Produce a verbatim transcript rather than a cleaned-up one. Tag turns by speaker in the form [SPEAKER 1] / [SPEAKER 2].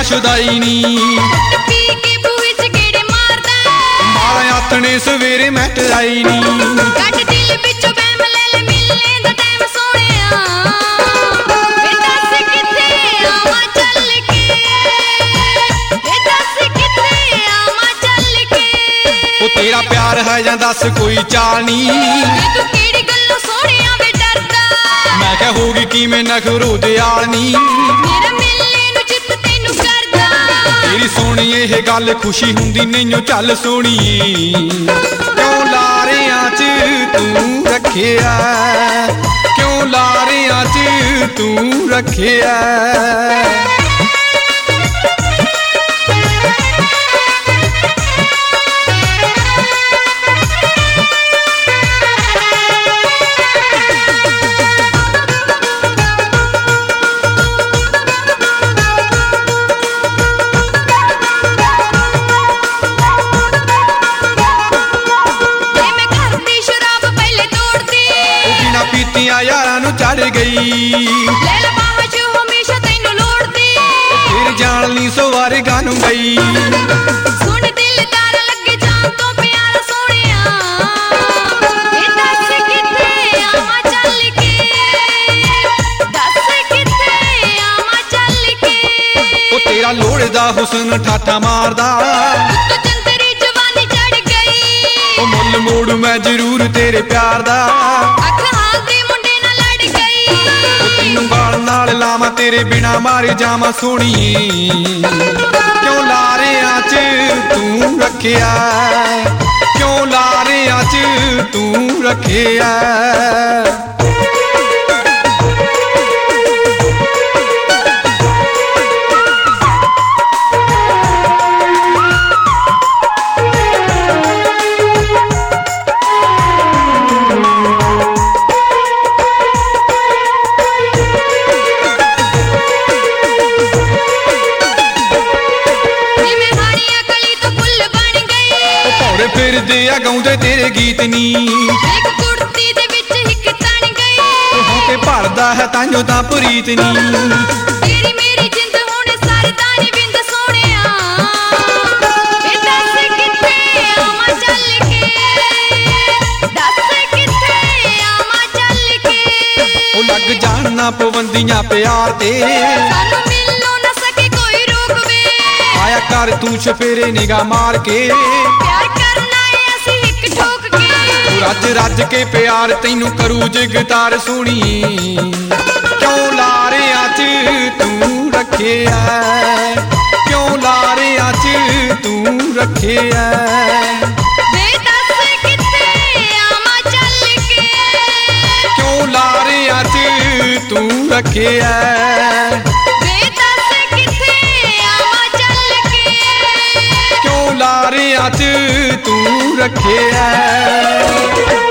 [SPEAKER 1] शुदाई नी
[SPEAKER 2] P के बूहे च गेड़े मारदा
[SPEAKER 1] मारा आथने सवेरे मैं टराई नी
[SPEAKER 2] कट दिल विचों बैम ले ले मिलने दा टाइम सोहणिया वे दस किथे आवां चल के वे दस किथे आवां चल के
[SPEAKER 1] ओ तेरा प्यार है जां दस कोई चाल नी
[SPEAKER 2] तू केड़ी गल्लों सोहणिया वे डरदा
[SPEAKER 1] मैं क्या होगी कि मैं नखरो दयाल नी
[SPEAKER 2] मेरा मिलने नूं जित तैनूं करदा
[SPEAKER 1] तेरी सोहणी इह गल खुशी हुंदी नहीं चल सोहणीए क्यों लारियां च तू रखिया क्यों लारियां च तू रखिया यारां नूं चढ़ गई
[SPEAKER 2] ले ले बाहों च हमेशा तैनूं लोड़दी
[SPEAKER 1] फिर जान ली सवारगा नूं गई
[SPEAKER 2] सुन दिलदार लगे जान तो प्यार सोहणिया वे दस किथे आवां चल के दस किथे आवां चल के
[SPEAKER 1] ओ तेरा लोड़दा हुस्न ठाठा मारदा
[SPEAKER 2] तो चंदरी जवानी चढ़ गई
[SPEAKER 1] ओ मुल मोड़ मैं जरूर तेरे प्यार दा
[SPEAKER 2] अख हाल दे मुंडे नाल लड़ गई
[SPEAKER 1] ओ तैनूं गाल नाल लावां तेरे बिना मारे जावां सोहणीए क्यों लारियां च तू रखिया क्यों लारियां च तू रखिया फिरदे आ गाउंदे तेरे गीत नी
[SPEAKER 2] एक कुर्ती दे विच हिक तन गई
[SPEAKER 1] हों ते भरदा है ताइयों तां प्रीत नी
[SPEAKER 2] तेरी मेरी जिंद हुण सारी तानी बिंद सोहणिया वे दस किथे आवां चल के दस किथे आवां चल के
[SPEAKER 1] ओ लग जाना पवंदियां प्यार ते
[SPEAKER 2] सानू मिलो ना सके कोई रोकवे
[SPEAKER 1] आया कर तू छफेरे निगाह मार के
[SPEAKER 2] प्यार करना है असी हिक ठोक के
[SPEAKER 1] रज रज के प्यार तैनू करू जगतार सोहणीए क्यों लारियां च तू रखिया क्यों लारियां च तू रखिया
[SPEAKER 2] वे दस किथे आवां चल के
[SPEAKER 1] क्यों लारियां च तू रखिया
[SPEAKER 2] वे दस किथे आवां चल के
[SPEAKER 1] क्यों लारियां च तू रखिया।